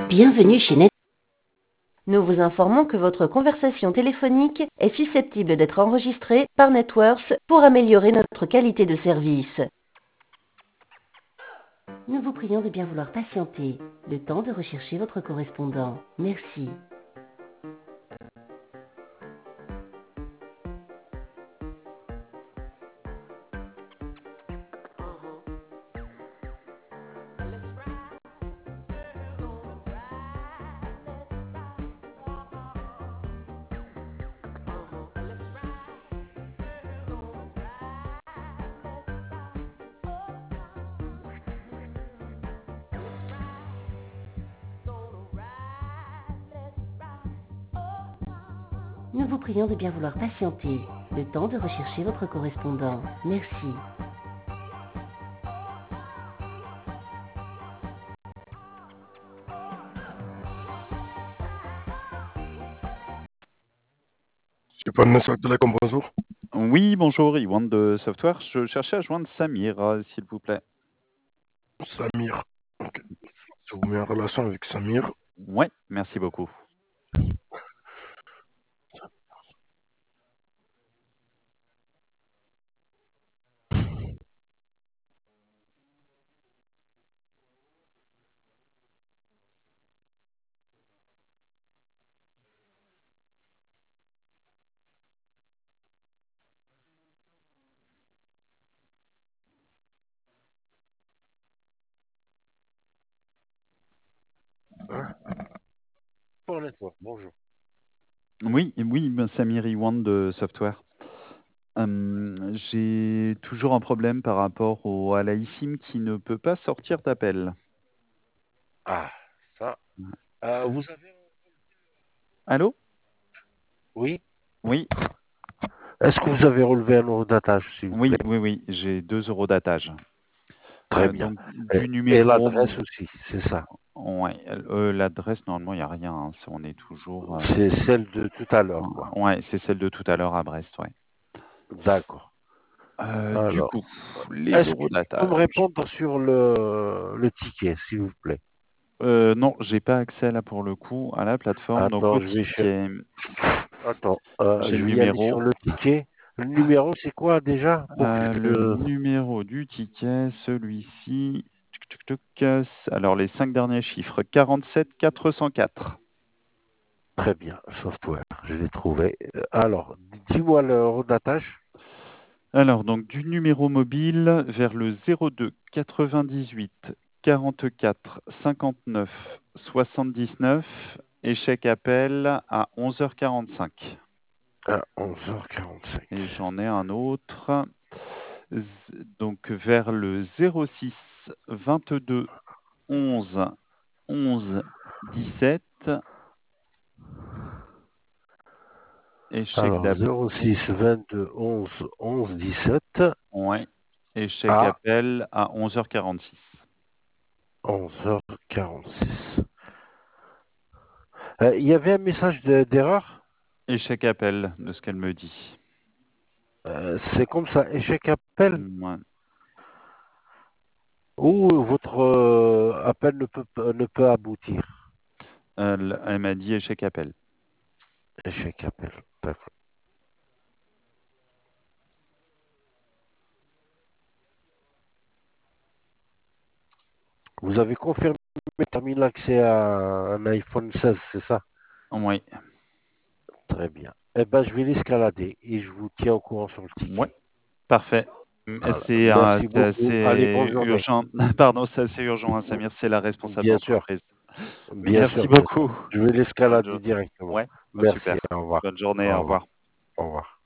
Bienvenue chez Net. Nous vous informons que votre conversation téléphonique est susceptible d'être enregistrée par Networks pour améliorer notre qualité de service. Nous vous prions de bien vouloir patienter, le temps de rechercher votre correspondant. Merci. Nous vous prions de bien vouloir patienter, le temps de rechercher votre correspondant. Merci. J'ai pas de message de la com, bonjour. Oui, bonjour, Iwan de Software. Je cherchais à joindre Samir, s'il vous plaît. Samir. Ok. Je vous mets en relation avec Samir. Ouais, merci beaucoup. Pour Network, bonjour. Oui, Samir Iwan de Software. J'ai toujours un problème par rapport à la eSIM qui ne peut pas sortir d'appel. Ah, ça. Vous avez... Allô? Oui. Oui, Est-ce que vous avez relevé un numéro d'attache, s'il vous plaît? oui, j'ai 2 euros d'attache. Très bien. Donc, Et, du numéro. l'adresse aussi, c'est ça. Ouais, l'adresse, normalement, il n'y a rien. Hein, on est toujours. C'est celle de tout à l'heure, quoi. Ouais, c'est celle de tout à l'heure à Brest, ouais. D'accord. Du Alors, coup, les est-ce euros que tu peux me d'attache. répondre sur le ticket, s'il vous plaît? Non, j'ai pas accès là pour le coup à la plateforme. Donc Attends, le ticket, Attends, j'ai je le vais y aller numéro. sur le ticket. Le numéro, c'est quoi déjà? Le numéro du ticket, celui-ci. Tuc, tuc, tuc, alors les 5 derniers chiffres, 47 404. Très bien, software, je l'ai trouvé. Alors, dis-moi l'euro d'attache. Alors donc du numéro mobile vers le 02 98 44 59 79, échec appel à 11h45. À 11h45. Et j'en ai un autre. Donc vers le 06 22 11 11 17, échec Alors, d'appel. 06 22 11 11 17 Ouais, échec à appel à 11h46. 11h46. Il y avait un message d'erreur. Échec appel de ce qu'elle me dit. C'est comme ça, échec appel, Ouais. ou votre appel ne peut aboutir. Elle m'a dit échec appel. Échec appel, d'accord. Vous avez confirmé termine l'accès à un iPhone 16, c'est ça? Oui. Très bien. Eh ben, je vais l'escalader et je vous tiens au courant sur le Ouais, ticket. parfait. Voilà. C'est Merci c'est beaucoup. Allez, bonne assez journée. urgent. Pardon, c'est assez urgent, hein, Samir, c'est la responsable Bien sûr, d'entreprise. bien sûr, Merci bien sûr. beaucoup. Je vais Bonne l'escalader journée. directement. Ouais, Merci, super. au revoir. Bonne journée, Au au revoir. revoir. Au revoir.